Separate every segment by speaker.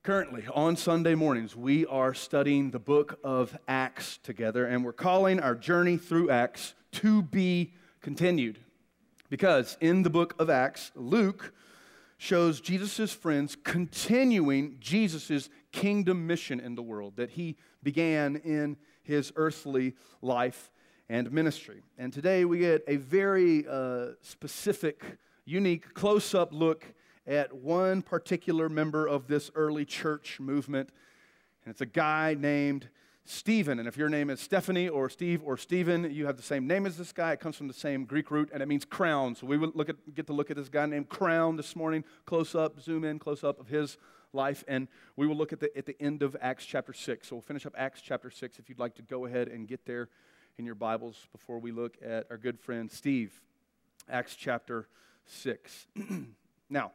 Speaker 1: Currently, on Sunday mornings, we are studying the book of Acts together, and we're calling our journey through Acts To Be Continued. Because in the book of Acts, Luke shows Jesus' friends continuing Jesus' kingdom mission in the world that he began in his earthly life and ministry. And today we get a very specific, unique, close-up look at one particular member of this early church movement, and it's a guy named Stephen. And if your name is Stephanie or Steve or Stephen, you have the same name as this guy. It comes from the same Greek root, and it means crown. So we will get to look at this guy named Crown this morning, close up, zoom in, close up of his life, and we will look at the end of Acts chapter 6. So we'll finish up Acts chapter 6 if you'd like to go ahead and get there in your Bibles before we look at our good friend Steve. Acts chapter 6. Now,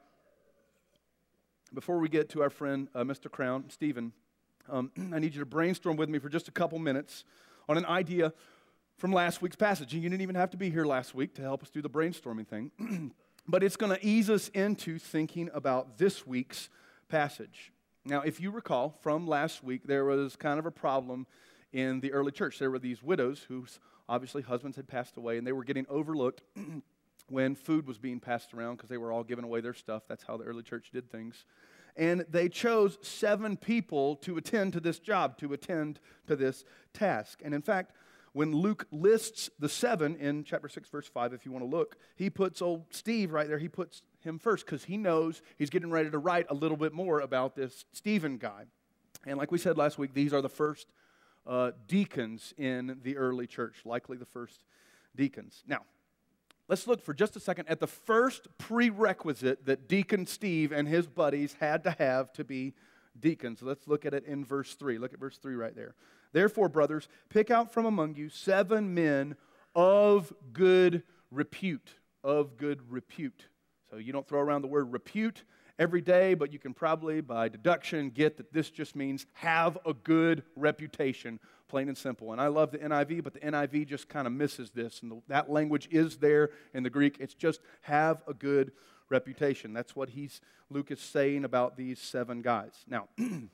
Speaker 1: before we get to our friend, Mr. Crown, Stephen, I need you to brainstorm with me for just a couple minutes on an idea from last week's passage. You didn't even have to be here last week to help us do the brainstorming thing, but it's going to ease us into thinking about this week's passage. Now, if you recall from last week, there was kind of a problem in the early church. There were these widows whose obviously husbands had passed away, and they were getting overlooked when food was being passed around because they were all giving away their stuff. That's how the early church did things. And they chose 7 people to attend to this job, to attend to this task. And in fact, when Luke lists the 7 in chapter 6, verse 5, if you want to look, he puts old Steve right there. He puts him first because he knows he's getting ready to write a little bit more about this Stephen guy. And like we said last week, these are the first deacons in the early church, likely the first deacons. Now, let's look for just a second at the first prerequisite that Deacon Steve and his buddies had to have to be deacons. So let's look at it in verse 3. Look at verse 3 right there. Therefore, brothers, pick out from among you 7 men of good repute. Of good repute. So you don't throw around the word repute every day, but you can probably, by deduction, get that this just means have a good reputation, plain and simple. And I love the NIV, but the NIV just kind of misses this. And that language is there in the Greek. It's just have a good reputation. That's what Luke is saying about these 7 guys. Now,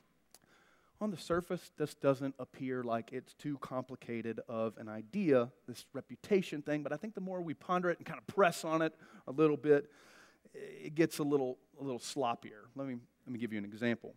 Speaker 1: on the surface, this doesn't appear like it's too complicated of an idea, this reputation thing, but I think the more we ponder it and kind of press on it a little bit, it gets a little sloppier. Let me give you an example.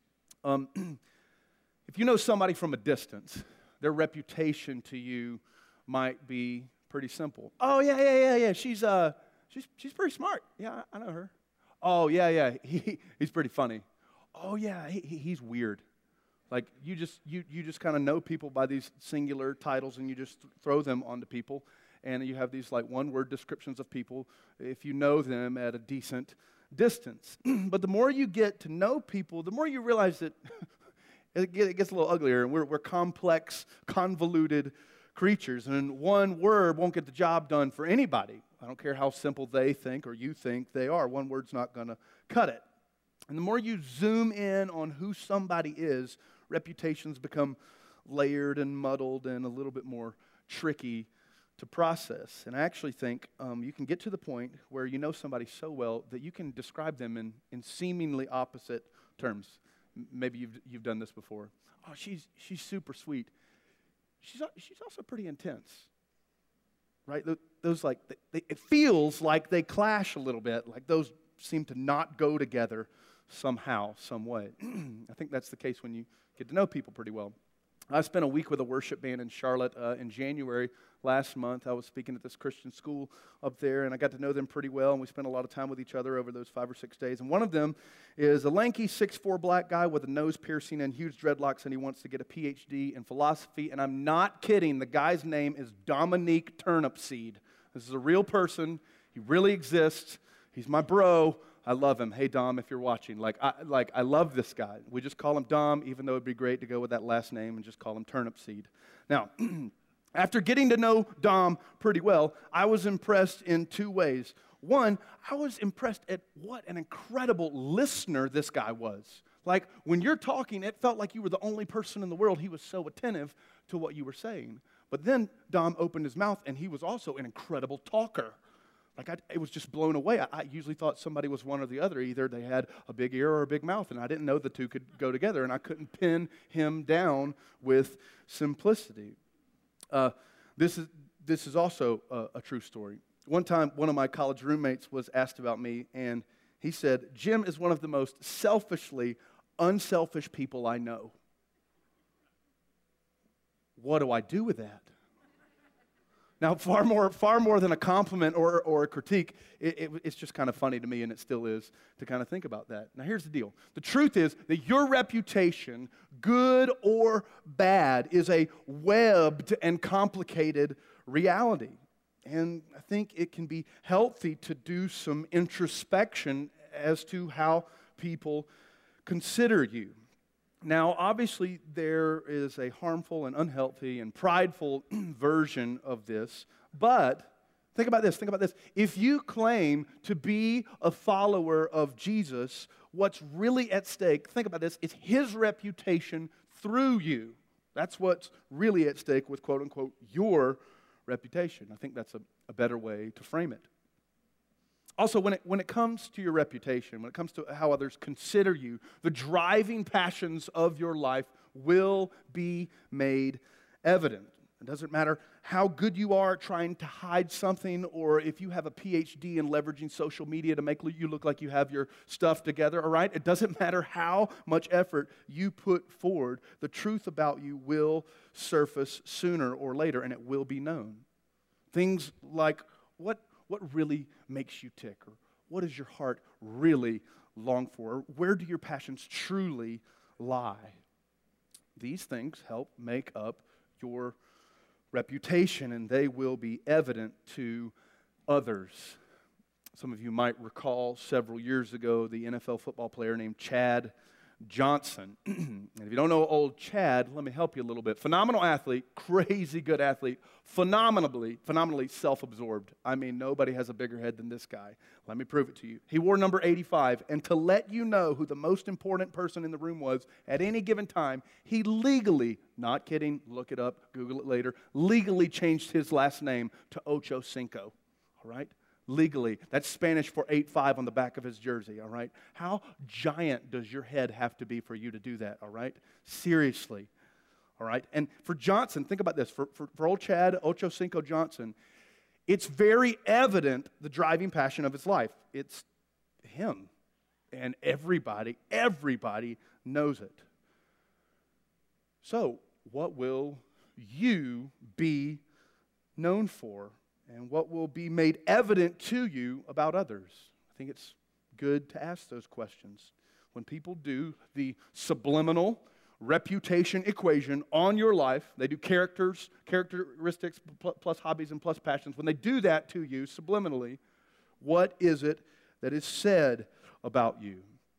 Speaker 1: If you know somebody from a distance, their reputation to you might be pretty simple. Oh yeah. She's pretty smart. Yeah, I know her. Oh yeah. He's pretty funny. Oh yeah, he's weird. Like you just kind of know people by these singular titles, and you just throw them onto people. And you have these like one-word descriptions of people if you know them at a decent distance. But the more you get to know people, the more you realize that it gets a little uglier, and we're complex, convoluted creatures. And one word won't get the job done for anybody. I don't care how simple they think or you think they are. One word's not going to cut it. And the more you zoom in on who somebody is, reputations become layered and muddled and a little bit more tricky to process. And I actually think you can get to the point where you know somebody so well that you can describe them in seemingly opposite terms. Maybe you've done this before. Oh, she's super sweet. She's also pretty intense, right? Those like it feels like they clash a little bit. Like those seem to not go together somehow, some way. I think that's the case when you get to know people pretty well. I spent a week with a worship band in Charlotte in January last month. I was speaking at this Christian school up there, and I got to know them pretty well, and we spent a lot of time with each other over those 5 or 6 days. And one of them is a lanky 6'4" black guy with a nose piercing and huge dreadlocks, and he wants to get a PhD in philosophy. And I'm not kidding. The guy's name is Dominique Turnipseed. This is a real person. He really exists. He's my bro. I love him. Hey, Dom, if you're watching. I love this guy. We just call him Dom, even though it'd be great to go with that last name and just call him Turnipseed. Now, after getting to know Dom pretty well, I was impressed in 2 ways. One, I was impressed at what an incredible listener this guy was. Like, when you're talking, it felt like you were the only person in the world. He was so attentive to what you were saying. But then Dom opened his mouth, and he was also an incredible talker. It was just blown away. I usually thought somebody was one or the other. Either they had a big ear or a big mouth, and I didn't know the two could go together, and I couldn't pin him down with simplicity. This is also a true story. One time, one of my college roommates was asked about me, and he said, "Jim is one of the most selfishly unselfish people I know." What do I do with that? Now, far more than a compliment or a critique, it's just kind of funny to me, and it still is, to kind of think about that. Now, here's the deal. The truth is that your reputation, good or bad, is a webbed and complicated reality. And I think it can be healthy to do some introspection as to how people consider you. Now, obviously, there is a harmful and unhealthy and prideful version of this, but think about this. If you claim to be a follower of Jesus, what's really at stake, think about this, is his reputation through you. That's what's really at stake with, quote unquote, your reputation. I think that's a better way to frame it. Also, when it comes to your reputation, when it comes to how others consider you, the driving passions of your life will be made evident. It doesn't matter how good you are at trying to hide something, or if you have a PhD in leveraging social media to make you look like you have your stuff together, all right? It doesn't matter how much effort you put forward. The truth about you will surface sooner or later, and it will be known. Things like what really makes you tick, or what does your heart really long for, or where do your passions truly lie? These things help make up your reputation, and they will be evident to others. Some of you might recall several years ago the NFL football player named Chad Johnson. And if you don't know old Chad, let me help you a little bit. Phenomenal athlete, crazy good athlete, phenomenally self-absorbed. I mean, nobody has a bigger head than this guy. Let me prove it to you. He wore number 85, and to let you know who the most important person in the room was at any given time, he legally, not kidding, look it up, Google it later, legally changed his last name to Ocho Cinco, all right? Legally. That's Spanish for 8'5" on the back of his jersey, all right? How giant does your head have to be for you to do that, all right? Seriously, all right? And for Johnson, think about this. For old Chad, Ocho Cinco Johnson, it's very evident the driving passion of his life. It's him. And everybody knows it. So, what will you be known for? And what will be made evident to you about others? I think it's good to ask those questions. When people do the subliminal reputation equation on your life, they do characteristics plus hobbies and plus passions. When they do that to you subliminally, what is it that is said about you?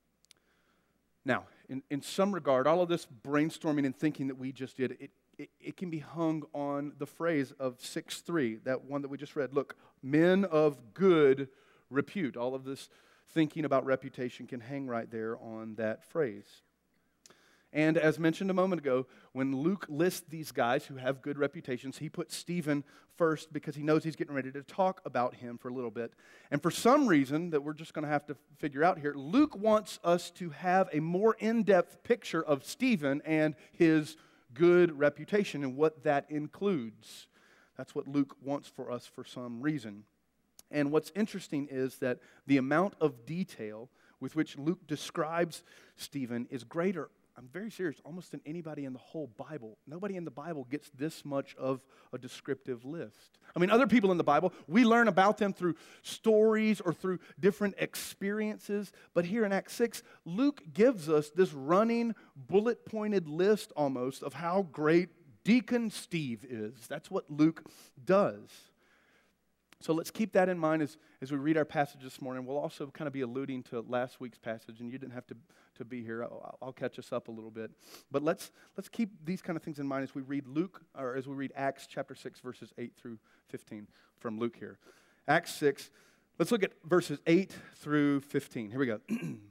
Speaker 1: Now, in some regard, all of this brainstorming and thinking that we just did, it can be hung on the phrase of 6:3, that one that we just read. Look, men of good repute. All of this thinking about reputation can hang right there on that phrase. And as mentioned a moment ago, when Luke lists these guys who have good reputations, he puts Stephen first because he knows he's getting ready to talk about him for a little bit. And for some reason that we're just going to have to figure out here, Luke wants us to have a more in-depth picture of Stephen and his good reputation and what that includes. That's what Luke wants for us for some reason. And what's interesting is that the amount of detail with which Luke describes Stephen is greater, I'm very serious, almost than anybody in the whole Bible. Nobody in the Bible gets this much of a descriptive list. I mean, other people in the Bible, we learn about them through stories or through different experiences. But here in Acts 6, Luke gives us this running, bullet-pointed list almost of how great Deacon Steve is. That's what Luke does. So let's keep that in mind as we read our passage this morning. We'll also kind of be alluding to last week's passage, and you didn't have to be here. I'll catch us up a little bit. But let's keep these kind of things in mind as we read as we read Acts chapter 6, verses 8 through 15 from Luke here. Acts 6, let's look at verses 8 through 15. Here we go.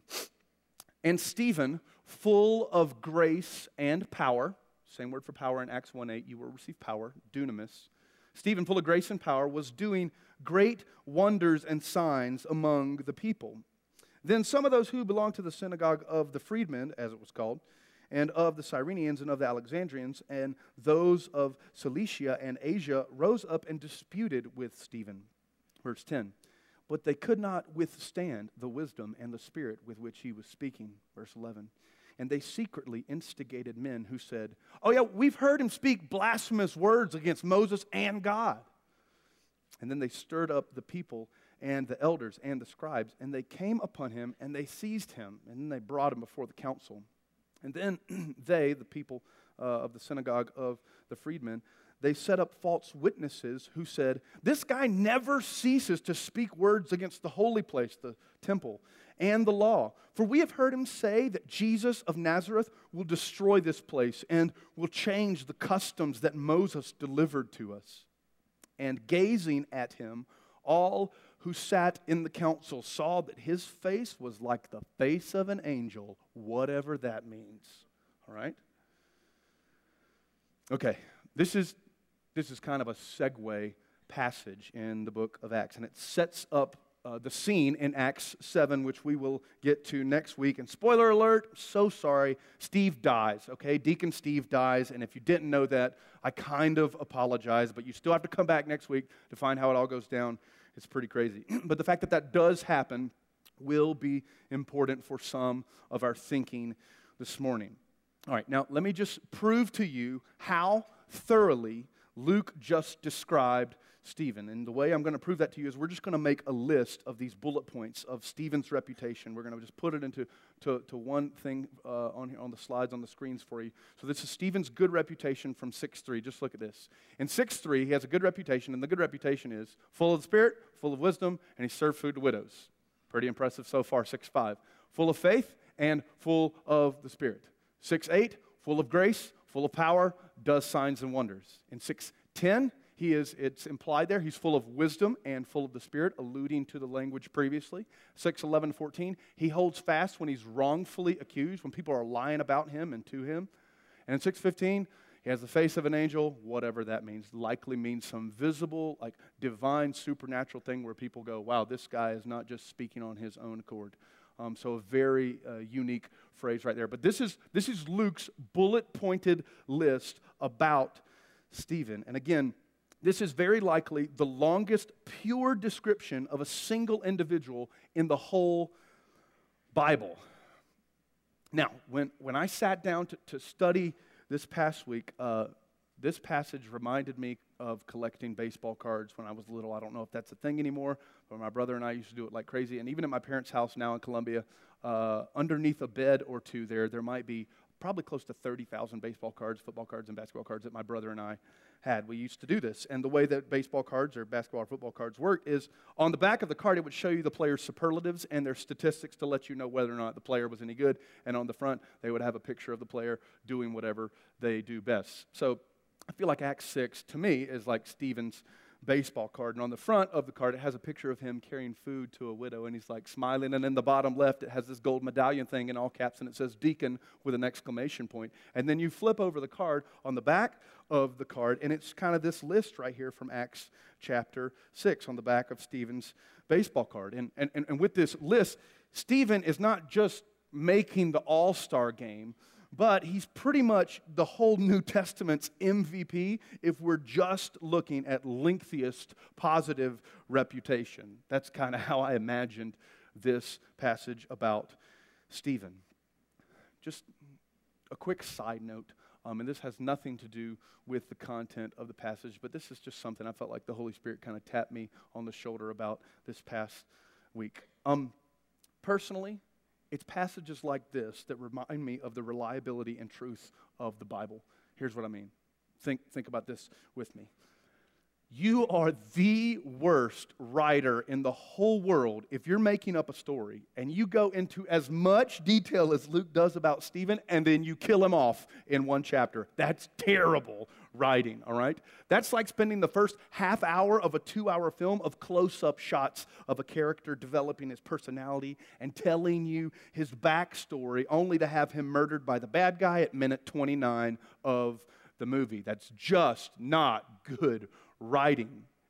Speaker 1: And Stephen, full of grace and power, same word for power in Acts 1:8, you will receive power, dunamis. Stephen, full of grace and power, was doing great wonders and signs among the people. Then some of those who belonged to the synagogue of the freedmen, as it was called, and of the Cyrenians and of the Alexandrians, and those of Cilicia and Asia rose up and disputed with Stephen. Verse 10. But they could not withstand the wisdom and the spirit with which he was speaking. Verse 11. And they secretly instigated men who said, "Oh yeah, we've heard him speak blasphemous words against Moses and God." And then they stirred up the people and the elders and the scribes, and they came upon him and they seized him, and then they brought him before the council. And then they, the people of the synagogue of the freedmen, they set up false witnesses who said, "This guy never ceases to speak words against the holy place, the temple, and the law. For we have heard him say that Jesus of Nazareth will destroy this place and will change the customs that Moses delivered to us." And gazing at him, all who sat in the council saw that his face was like the face of an angel, whatever that means. All right? Okay, this is kind of a segue passage in the book of Acts, and it sets up the scene in Acts 7, which we will get to next week. And spoiler alert, so sorry, Steve dies, okay? Deacon Steve dies, and if you didn't know that, I kind of apologize, but you still have to come back next week to find how it all goes down. It's pretty crazy. But the fact that that does happen will be important for some of our thinking this morning. All right, now let me just prove to you how thoroughly Luke just described Stephen. And the way I'm going to prove that to you is we're just going to make a list of these bullet points of Stephen's reputation. We're going to just put it into one thing on the slides on the screens for you. So this is Stephen's good reputation from 6:3. Just look at this. In 6:3, he has a good reputation, and the good reputation is full of the Spirit, full of wisdom, and he served food to widows. Pretty impressive so far. 6:5, full of faith and full of the Spirit. 6:8, full of grace, full of power, does signs and wonders. In 6:10, it's implied there, he's full of wisdom and full of the Spirit, alluding to the language previously. 6:11, 14, he holds fast when he's wrongfully accused, when people are lying about him and to him. And in 6:15, he has the face of an angel, whatever that means. Likely means some visible, like divine, supernatural thing where people go, wow, this guy is not just speaking on his own accord. So a very unique phrase right there. But this is Luke's bullet-pointed list about Stephen. And again, this is very likely the longest pure description of a single individual in the whole Bible. Now, when I sat down to study this past week, this passage reminded me of collecting baseball cards when I was little. I don't know if that's a thing anymore, but my brother and I used to do it like crazy. And even at my parents' house now in Columbia, underneath a bed or two there might be probably close to 30,000 baseball cards, football cards, and basketball cards that my brother and I had. We used to do this. And the way that baseball cards or basketball or football cards worked is on the back of the card, it would show you the player's superlatives and their statistics to let you know whether or not the player was any good. And on the front, they would have a picture of the player doing whatever they do best. So I feel like Acts 6, to me, is like Stephen's baseball card. And on the front of the card, it has a picture of him carrying food to a widow, and he's like smiling. And in the bottom left, it has this gold medallion thing in all caps, and it says deacon with an exclamation point. And then you flip over the card on the back of the card, and it's kind of this list right here from Acts chapter 6 on the back of Stephen's baseball card. And with this list, Stephen is not just making the all-star game, but he's pretty much the whole New Testament's MVP if we're just looking at lengthiest positive reputation. That's kind of how I imagined this passage about Stephen. Just a quick side note, and this has nothing to do with the content of the passage, but this is just something I felt like the Holy Spirit kind of tapped me on the shoulder about this past week. Personally, it's passages like this that remind me of the reliability and truth of the Bible. Here's what I mean. Think about this with me. You are the worst writer in the whole world if you're making up a story and you go into as much detail as Luke does about Stephen and then you kill him off in one chapter. That's terrible writing, all right? That's like spending the first half hour of a 2-hour film of close-up shots of a character developing his personality and telling you his backstory only to have him murdered by the bad guy at minute 29 of the movie. That's just not good writing.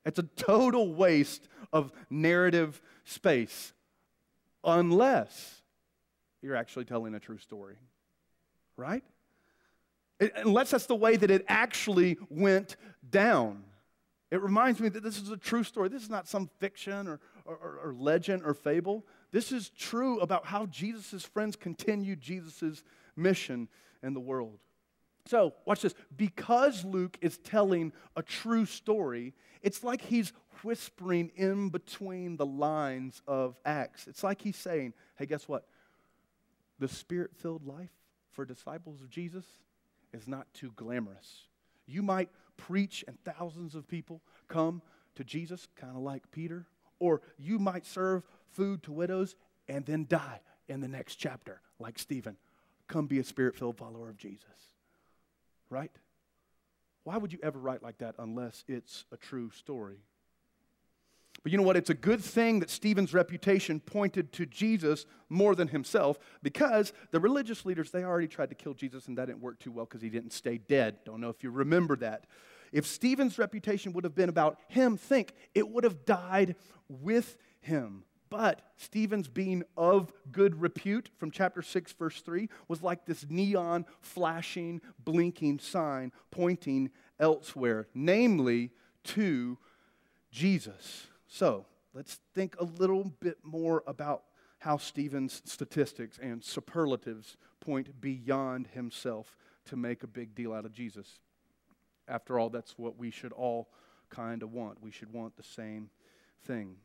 Speaker 1: It's a total waste of narrative space unless you're actually telling a true story, right? Unless that's the way that it actually went down. It reminds me that this is a true story. This is not some fiction or legend or fable. This is true about how Jesus' friends continued Jesus' mission in the world. So, watch this. Because Luke is telling a true story, it's like he's whispering in between the lines of Acts. It's like he's saying, hey, guess what? The Spirit-filled life for disciples of Jesus is not too glamorous. You might preach and thousands of people come to Jesus, kind of like Peter, or you might serve food to widows and then die in the next chapter, like Stephen. Come be a Spirit-filled follower of Jesus. Right? Why would you ever write like that unless it's a true story? But you know what? It's a good thing that Stephen's reputation pointed to Jesus more than himself, because the religious leaders, they already tried to kill Jesus, and that didn't work too well because he didn't stay dead. Don't know if you remember that. If Stephen's reputation would have been about him, think, it would have died with him. But Stephen's being of good repute from chapter 6, verse 3, was like this neon, flashing, blinking sign pointing elsewhere, namely to Jesus. So, let's think a little bit more about how Stephen's statistics and superlatives point beyond himself to make a big deal out of Jesus. After all, that's what we should all kind of want. We should want the same thing.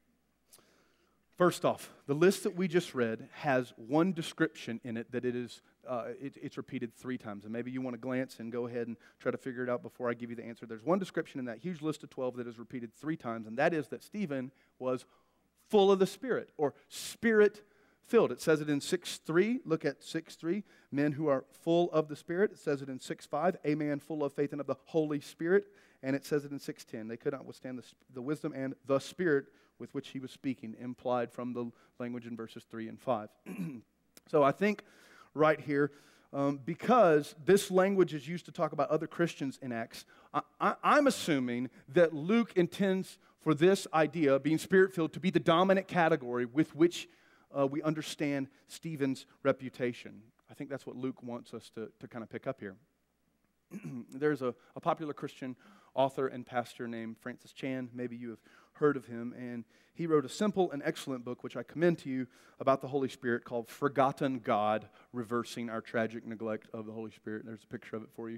Speaker 1: First off, the list that we just read has one description in it that it's repeated 3 times. And maybe you want to glance and go ahead and try to figure it out before I give you the answer. There's one description in that huge list of 12 that is repeated 3 times, and that is that Stephen was full of the Spirit, or Spirit-filled. It says it in 6:3. Look at 6:3. Men who are full of the Spirit. It says it in 6:5. A man full of faith and of the Holy Spirit. And it says it in 6:10. They could not withstand the wisdom and the Spirit with which he was speaking, implied from the language in verses 3 and 5. So I think right here, because this language is used to talk about other Christians in Acts, I'm assuming that Luke intends for this idea, being Spirit-filled, to be the dominant category with which we understand Stephen's reputation. I think that's what Luke wants us to kind of pick up here. There's a popular Christian author and pastor named Francis Chan. Maybe you have heard of him. And he wrote a simple and excellent book, which I commend to you, about the Holy Spirit, called Forgotten God, Reversing Our Tragic Neglect of the Holy Spirit. There's a picture of it for you.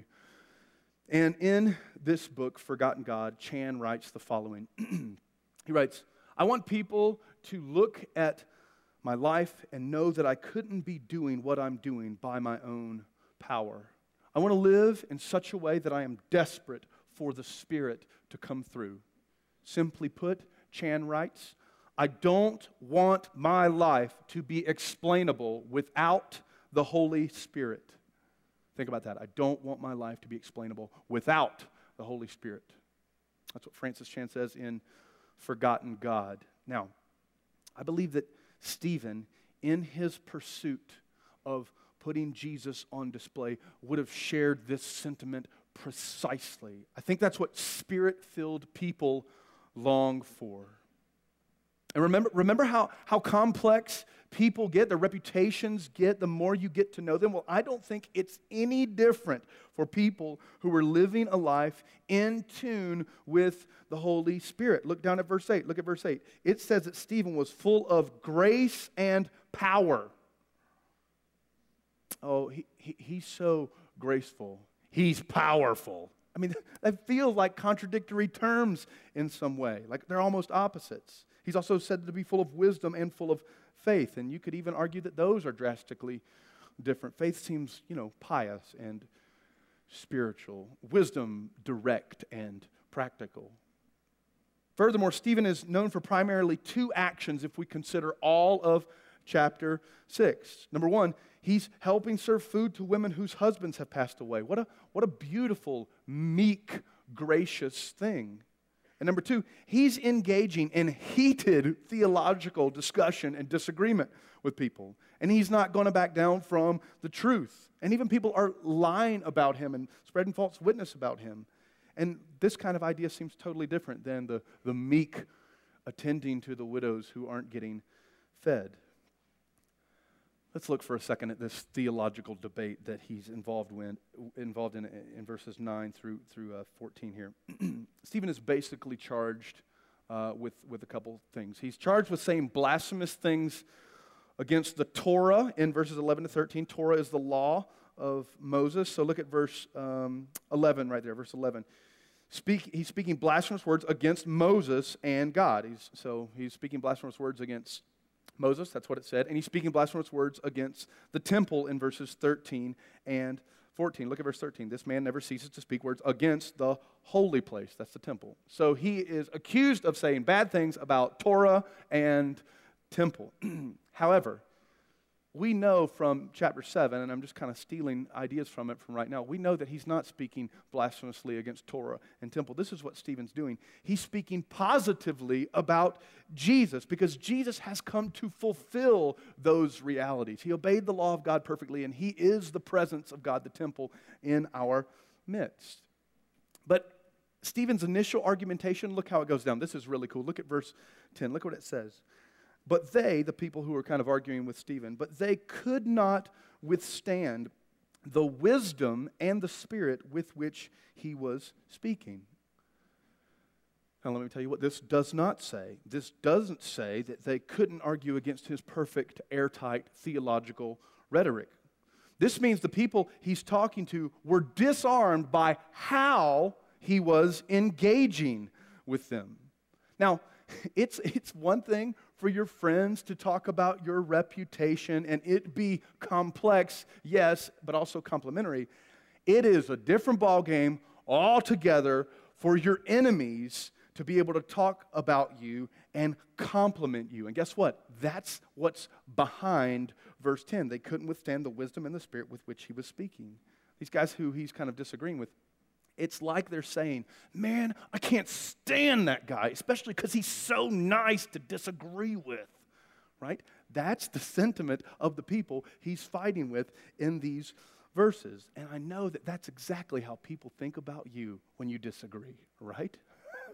Speaker 1: And in this book, Forgotten God, Chan writes the following. He writes, I want people to look at my life and know that I couldn't be doing what I'm doing by my own power. I want to live in such a way that I am desperate for the Spirit to come through. Simply put, Chan writes, I don't want my life to be explainable without the Holy Spirit. Think about that. I don't want my life to be explainable without the Holy Spirit. That's what Francis Chan says in Forgotten God. Now, I believe that Stephen, in his pursuit of putting Jesus on display, would have shared this sentiment precisely. I think that's what Spirit-filled people long for. And remember how complex people get, their reputations get, the more you get to know them? Well, I don't think it's any different for people who are living a life in tune with the Holy Spirit. Look down at verse 8. Look at verse 8. It says that Stephen was full of grace and power. Oh, he's so graceful. He's powerful. I mean, that feels like contradictory terms in some way, like they're almost opposites. He's also said to be full of wisdom and full of faith, and you could even argue that those are drastically different. Faith seems, pious and spiritual. Wisdom, direct and practical. Furthermore, Stephen is known for primarily 2 actions if we consider all of chapter 6. Number 1, he's helping serve food to women whose husbands have passed away. What a beautiful, meek, gracious thing. And number 2, he's engaging in heated theological discussion and disagreement with people. And he's not going to back down from the truth. And even people are lying about him and spreading false witness about him. And this kind of idea seems totally different than the meek attending to the widows who aren't getting fed. Let's look for a second at this theological debate that he's involved in verses 9 through 14 here. Stephen is basically charged with a couple things. He's charged with saying blasphemous things against the Torah in verses 11 to 13. Torah is the law of Moses. So look at verse 11 right there, verse 11. He's speaking blasphemous words against Moses and God. He's speaking blasphemous words against Moses, that's what it said, and he's speaking blasphemous words against the temple in verses 13 and 14. Look at verse 13. This man never ceases to speak words against the holy place. That's the temple. So he is accused of saying bad things about Torah and temple. However, we know from chapter 7, and I'm just kind of stealing ideas from it from right now, we know that he's not speaking blasphemously against Torah and temple. This is what Stephen's doing. He's speaking positively about Jesus because Jesus has come to fulfill those realities. He obeyed the law of God perfectly, and he is the presence of God, the temple, in our midst. But Stephen's initial argumentation, look how it goes down. This is really cool. Look at verse 10. Look what it says. But they, the people who were kind of arguing with Stephen, but they could not withstand the wisdom and the spirit with which he was speaking. Now let me tell you what this does not say. This doesn't say that they couldn't argue against his perfect, airtight theological rhetoric. This means the people he's talking to were disarmed by how he was engaging with them. Now, it's one thing for your friends to talk about your reputation and it be complex, yes, but also complimentary. It is a different ballgame altogether for your enemies to be able to talk about you and compliment you. And guess what? That's what's behind verse 10. They couldn't withstand the wisdom and the spirit with which he was speaking. These guys who he's kind of disagreeing with, it's like they're saying, man, I can't stand that guy, especially because he's so nice to disagree with, right? That's the sentiment of the people he's fighting with in these verses. And I know that that's exactly how people think about you when you disagree, right? I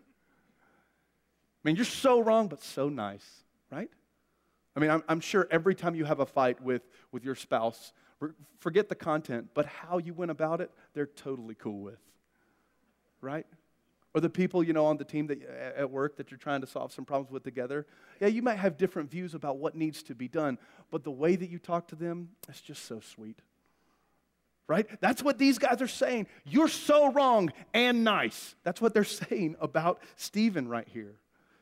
Speaker 1: mean, you're so wrong, but so nice, right? I mean, I'm sure every time you have a fight with your spouse, forget the content, but how you went about it, they're totally cool with. Right? Or the people, on the team at work that you're trying to solve some problems with together. Yeah, you might have different views about what needs to be done, but the way that you talk to them, it's just so sweet. Right? That's what these guys are saying. You're so wrong and nice. That's what they're saying about Stephen right here.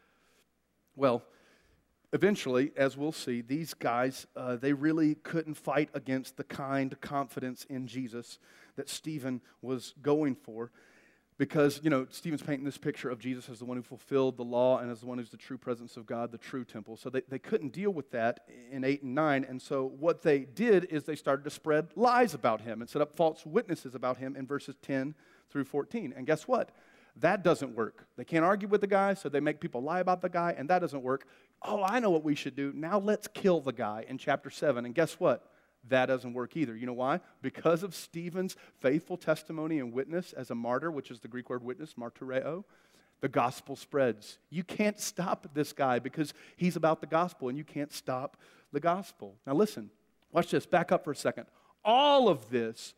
Speaker 1: Well, eventually, as we'll see, these guys, they really couldn't fight against the kind confidence in Jesus that Stephen was going for. Because, Stephen's painting this picture of Jesus as the one who fulfilled the law and as the one who's the true presence of God, the true temple. So they couldn't deal with that in 8 and 9. And so what they did is they started to spread lies about him and set up false witnesses about him in verses 10 through 14. And guess what? That doesn't work. They can't argue with the guy, so they make people lie about the guy, and that doesn't work. Oh, I know what we should do. Now let's kill the guy in chapter 7. And guess what? That doesn't work either. You know why? Because of Stephen's faithful testimony and witness as a martyr, which is the Greek word witness, martyreo, the gospel spreads. You can't stop this guy because he's about the gospel, and you can't stop the gospel. Now listen, watch this. Back up for a second. All of this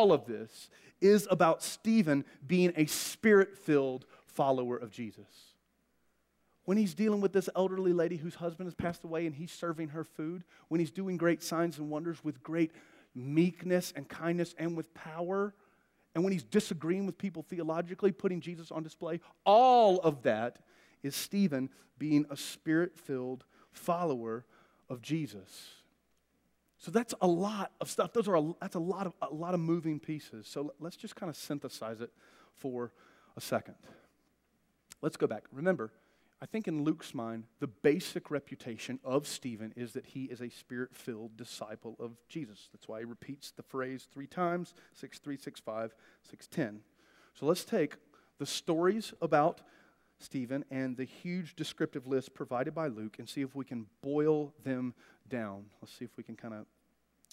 Speaker 1: is about Stephen being a spirit-filled follower of Jesus. When he's dealing with this elderly lady whose husband has passed away and he's serving her food, when he's doing great signs and wonders with great meekness and kindness and with power, and when he's disagreeing with people theologically, putting Jesus on display, all of that is Stephen being a spirit-filled follower of Jesus. So that's a lot of stuff. That's a lot of moving pieces. So let's just kind of synthesize it for a second. Let's go back. Remember, I think in Luke's mind, the basic reputation of Stephen is that he is a spirit-filled disciple of Jesus. That's why he repeats the phrase 3 times, 6:3, 6:5, 6:10. So let's take the stories about Stephen and the huge descriptive list provided by Luke and see if we can boil them down. Let's see if we can kind of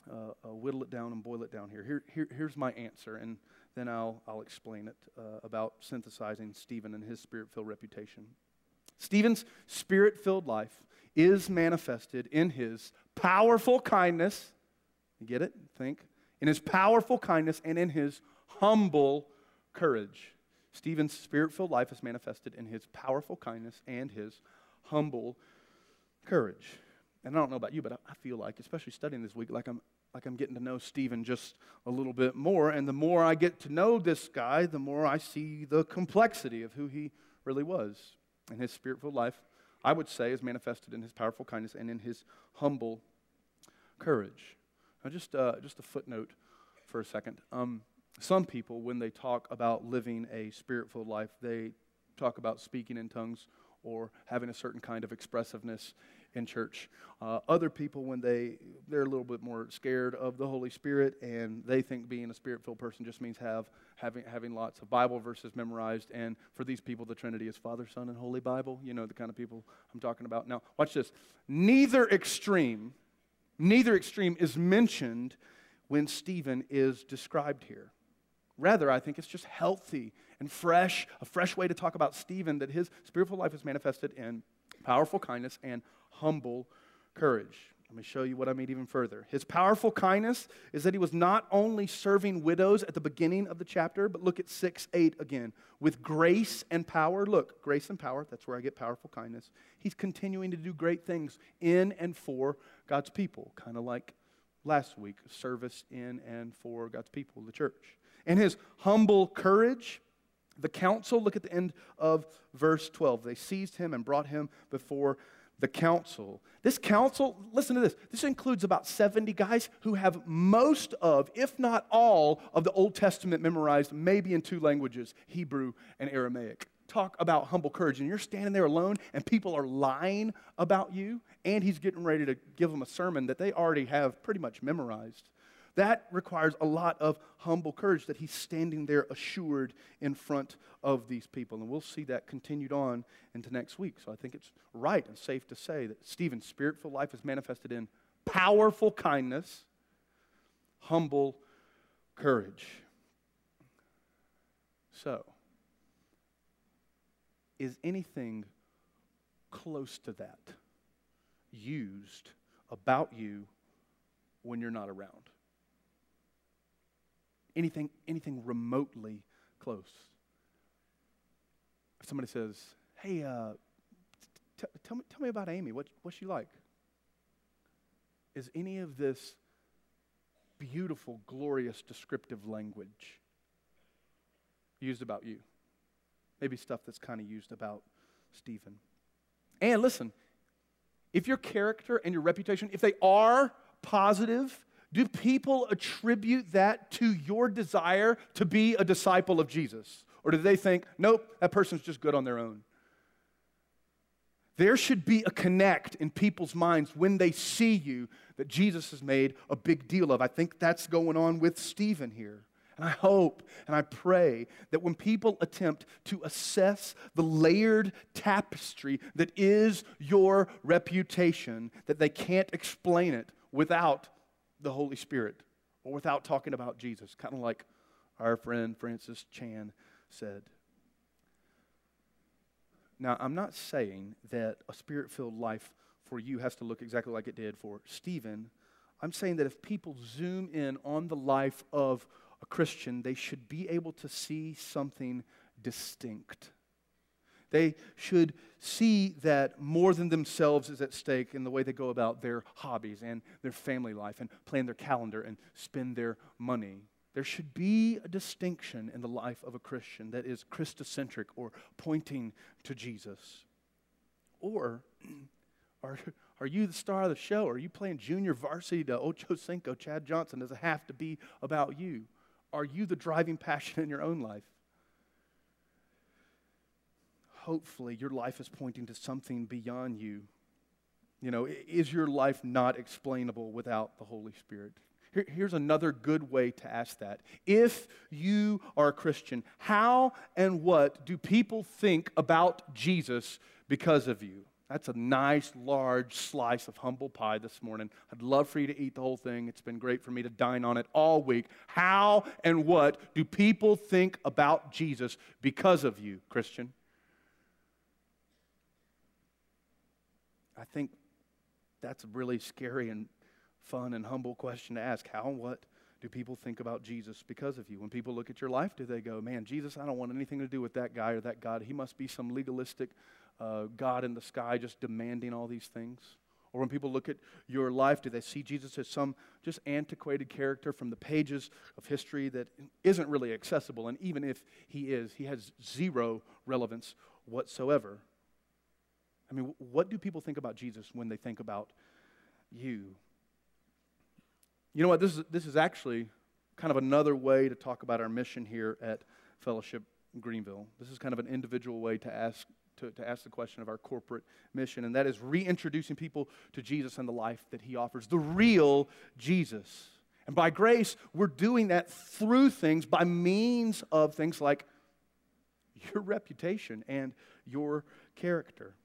Speaker 1: whittle it down and boil it down here. Here's my answer, and then I'll explain it about synthesizing Stephen and his spirit-filled reputation. Stephen's spirit-filled life is manifested in his powerful kindness. You get it? Think. In his powerful kindness and in his humble courage. Stephen's spirit-filled life is manifested in his powerful kindness and his humble courage. And I don't know about you, but I feel like, especially studying this week, like I'm getting to know Stephen just a little bit more. And the more I get to know this guy, the more I see the complexity of who he really was. And his spirit-filled life, I would say, is manifested in his powerful kindness and in his humble courage. Now, just a footnote for a second. Some people, when they talk about living a spirit-filled life, they talk about speaking in tongues or having a certain kind of expressiveness in church. Other people, when they're a little bit more scared of the Holy Spirit, and they think being a spirit-filled person just means having lots of Bible verses memorized. And for these people, the Trinity is Father, Son, and Holy Bible. You know the kind of people I'm talking about. Now, watch this. Neither extreme is mentioned when Stephen is described here. Rather, I think it's just healthy and fresh, a fresh way to talk about Stephen, that his spiritual life is manifested in powerful kindness and humble courage. Let me show you what I mean even further. His powerful kindness is that he was not only serving widows at the beginning of the chapter, but look at 6:8 again. With grace and power, look, grace and power, that's where I get powerful kindness. He's continuing to do great things in and for God's people, kind of like last week, service in and for God's people, the church. And his humble courage, the council, look at the end of verse 12. They seized him and brought him before the council. This council, listen to this. This includes about 70 guys who have most of, if not all, of the Old Testament memorized, maybe in 2 languages, Hebrew and Aramaic. Talk about humble courage. And you're standing there alone, and people are lying about you, and he's getting ready to give them a sermon that they already have pretty much memorized. That requires a lot of humble courage, that he's standing there assured in front of these people. And we'll see that continued on into next week. So I think it's right and safe to say that Stephen's spirit-filled life is manifested in powerful kindness, humble courage. So, is anything close to that used about you when you're not around? Anything remotely close? If somebody says, "Hey, tell me about Amy. What's she like?" Is any of this beautiful, glorious, descriptive language used about you? Maybe stuff that's kind of used about Stephen. And listen, if your character and your reputation, if they are positive, do people attribute that to your desire to be a disciple of Jesus? Or do they think, nope, that person's just good on their own? There should be a connect in people's minds when they see you that Jesus has made a big deal of. I think that's going on with Stephen here. And I hope and I pray that when people attempt to assess the layered tapestry that is your reputation, that they can't explain it without the Holy Spirit or without talking about Jesus, kind of like our friend Francis Chan said. Now, I'm not saying that a spirit-filled life for you has to look exactly like it did for Stephen. I'm saying that if people zoom in on the life of a Christian, they should be able to see something distinct. They should see that more than themselves is at stake in the way they go about their hobbies and their family life and plan their calendar and spend their money. There should be a distinction in the life of a Christian that is Christocentric or pointing to Jesus. Or are you the star of the show? Are you playing junior varsity to Ocho Cinco, Chad Johnson? Does it have to be about you? Are you the driving passion in your own life? Hopefully, your life is pointing to something beyond you. You know, is your life not explainable without the Holy Spirit? Here's another good way to ask that. If you are a Christian, how and what do people think about Jesus because of you? That's a nice, large slice of humble pie this morning. I'd love for you to eat the whole thing. It's been great for me to dine on it all week. How and what do people think about Jesus because of you, Christian? I think that's a really scary and fun and humble question to ask. How and what do people think about Jesus because of you? When people look at your life, do they go, man, Jesus, I don't want anything to do with that guy or that God. He must be some legalistic God in the sky just demanding all these things? Or when people look at your life, do they see Jesus as some just antiquated character from the pages of history that isn't really accessible? And even if he is, he has zero relevance whatsoever. I mean, what do people think about Jesus when they think about you? You know what? This is actually kind of another way to talk about our mission here at Fellowship Greenville. This is kind of an individual way to ask the question of our corporate mission, and that is reintroducing people to Jesus and the life that he offers, the real Jesus. And by grace, we're doing that through things, by means of things like your reputation and your character.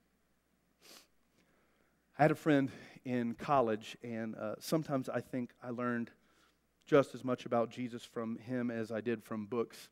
Speaker 1: I had a friend in college, and sometimes I think I learned just as much about Jesus from him as I did from books.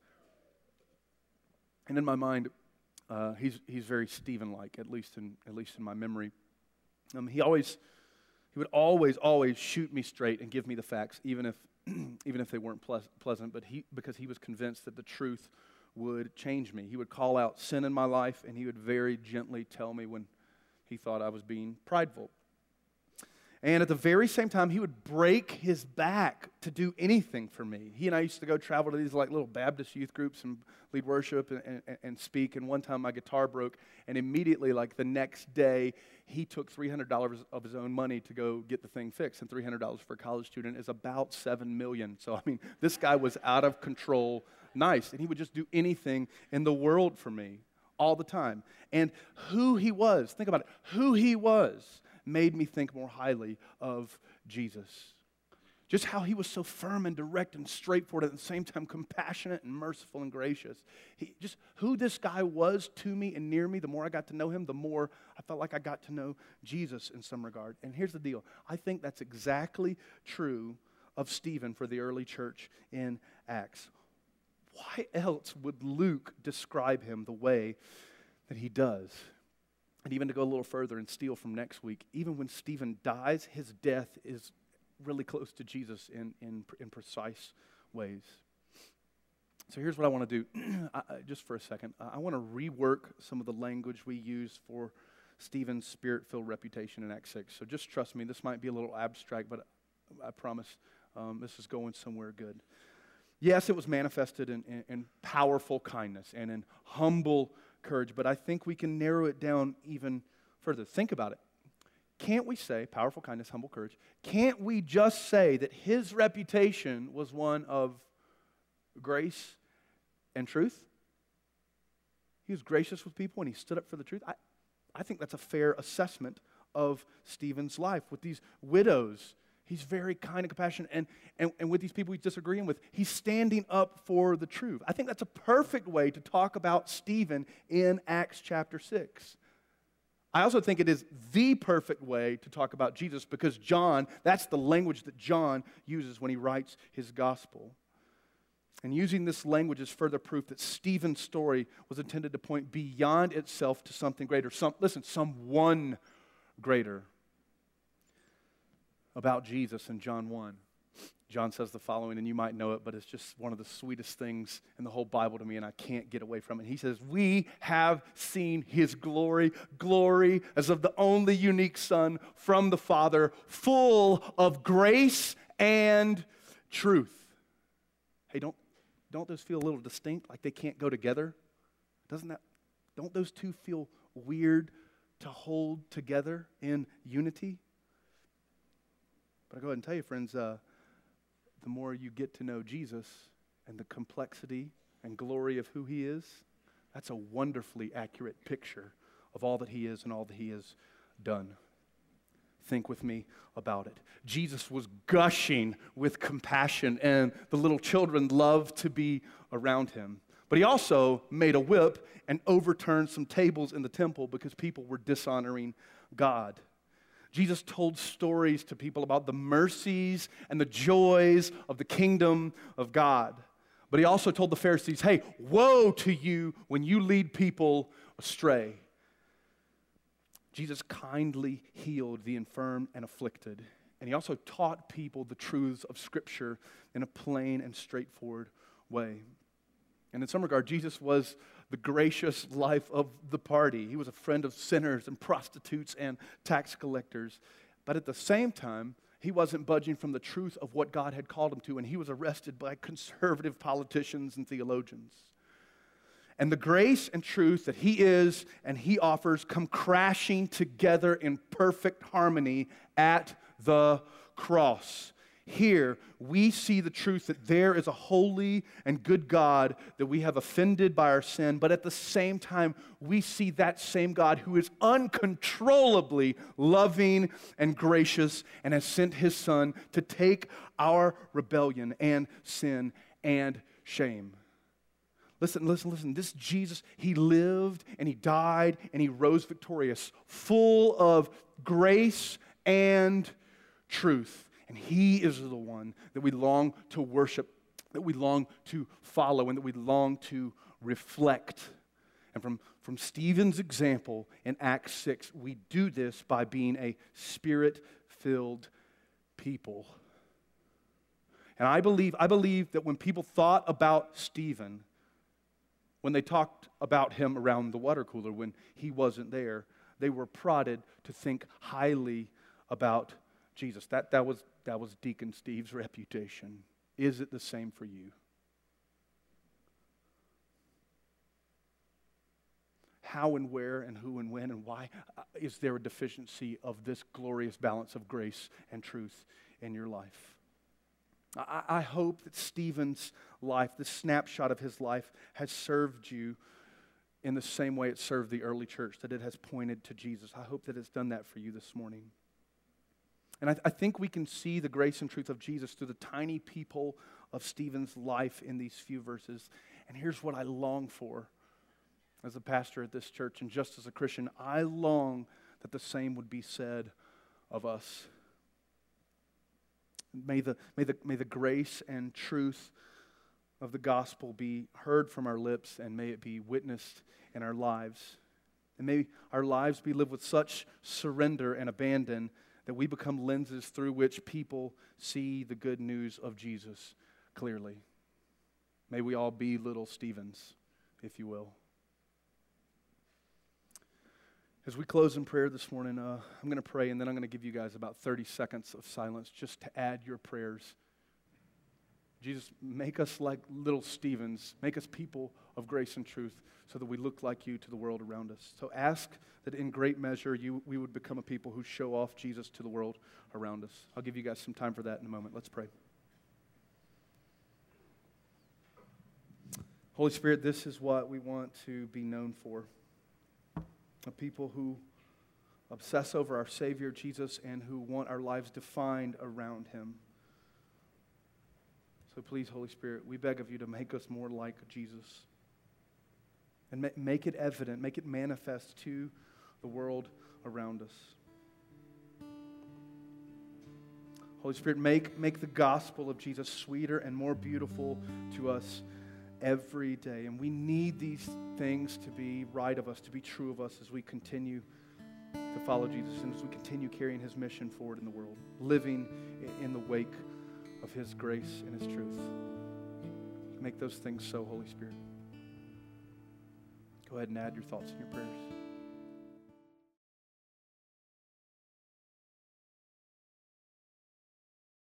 Speaker 1: And in my mind, he's very Stephen-like, at least in my memory. He would always shoot me straight and give me the facts, even if they weren't pleasant. But because he was convinced that the truth would change me. He would call out sin in my life, and he would very gently tell me when he thought I was being prideful. And at the very same time, he would break his back to do anything for me. He and I used to go travel to these like little Baptist youth groups and lead worship and speak. And one time my guitar broke, and immediately, like the next day, he took $300 of his own money to go get the thing fixed. And $300 for a college student is about $7 million. So, I mean, this guy was out of control nice. And he would just do anything in the world for me all the time. And who he was, think about it, who he was made me think more highly of Jesus. Just how he was so firm and direct and straightforward, at the same time compassionate and merciful and gracious. Just who this guy was to me and near me, the more I got to know him, the more I felt like I got to know Jesus in some regard. And here's the deal. I think that's exactly true of Stephen for the early church in Acts. Why else would Luke describe him the way that he does? And even to go a little further and steal from next week, even when Stephen dies, his death is really close to Jesus in precise ways. So here's what I want to do, just for a second. I want to rework some of the language we use for Stephen's spirit-filled reputation in Acts 6. So just trust me, this might be a little abstract, but I promise this is going somewhere good. Yes, it was manifested in powerful kindness and in humble courage, but I think we can narrow it down even further. Think about it. Can't we say, powerful kindness, humble courage, can't we just say that his reputation was one of grace and truth? He was gracious with people and he stood up for the truth. I think that's a fair assessment of Stephen's life. With these widows, he's very kind and compassionate, and with these people he's disagreeing with, he's standing up for the truth. I think that's a perfect way to talk about Stephen in Acts chapter 6. I also think it is the perfect way to talk about Jesus because John, that's the language that John uses when he writes his gospel. And using this language is further proof that Stephen's story was intended to point beyond itself to something greater. Someone greater. About Jesus in John 1. John says the following, and you might know it, but it's just one of the sweetest things in the whole Bible to me, and I can't get away from it. He says, we have seen his glory as of the only unique Son from the Father, full of grace and truth. Hey, don't those feel a little distinct, like they can't go together? Don't those two feel weird to hold together in unity? But I go ahead and tell you, friends, the more you get to know Jesus and the complexity and glory of who he is, that's a wonderfully accurate picture of all that he is and all that he has done. Think with me about it. Jesus was gushing with compassion, and the little children loved to be around him. But he also made a whip and overturned some tables in the temple because people were dishonoring God. Jesus told stories to people about the mercies and the joys of the kingdom of God. But he also told the Pharisees, hey, woe to you when you lead people astray. Jesus kindly healed the infirm and afflicted. And he also taught people the truths of Scripture in a plain and straightforward way. And in some regard, Jesus was the gracious life of the party. He was a friend of sinners and prostitutes and tax collectors. But at the same time, he wasn't budging from the truth of what God had called him to, and he was arrested by conservative politicians and theologians. And the grace and truth that he is and he offers come crashing together in perfect harmony at the cross. Here, we see the truth that there is a holy and good God that we have offended by our sin, but at the same time, we see that same God who is uncontrollably loving and gracious and has sent his Son to take our rebellion and sin and shame. Listen. This Jesus, he lived and he died and he rose victorious, full of grace and truth. And he is the one that we long to worship, that we long to follow, and that we long to reflect. And from Stephen's example in Acts 6, we do this by being a Spirit-filled people. And I believe that when people thought about Stephen, when they talked about him around the water cooler when he wasn't there, they were prodded to think highly about Jesus. That was Deacon Steve's reputation. Is it the same for you? How and where and who and when and why is there a deficiency of this glorious balance of grace and truth in your life? I hope that Stephen's life, this snapshot of his life, has served you in the same way it served the early church, that it has pointed to Jesus. I hope that it's done that for you this morning. And I think we can see the grace and truth of Jesus through the tiny people of Stephen's life in these few verses. And here's what I long for as a pastor at this church and just as a Christian. I long that the same would be said of us. May the grace and truth of the gospel be heard from our lips, and may it be witnessed in our lives. And may our lives be lived with such surrender and abandon that we become lenses through which people see the good news of Jesus clearly. May we all be little Stephens, if you will. As we close in prayer this morning, I'm going to pray, and then I'm going to give you guys about 30 seconds of silence just to add your prayers. Jesus, make us like little Stephens. Make us people of grace and truth so that we look like you to the world around us. So ask that in great measure we would become a people who show off Jesus to the world around us. I'll give you guys some time for that in a moment. Let's pray. Holy Spirit, this is what we want to be known for. A people who obsess over our Savior Jesus and who want our lives defined around him. So please, Holy Spirit, we beg of you to make us more like Jesus. And make it evident, make it manifest to the world around us. Holy Spirit, make the gospel of Jesus sweeter and more beautiful to us every day. And we need these things to be right of us, to be true of us as we continue to follow Jesus and as we continue carrying his mission forward in the world, living in the wake of his grace and his truth. Make those things so, Holy Spirit. Go ahead and add your thoughts and your prayers.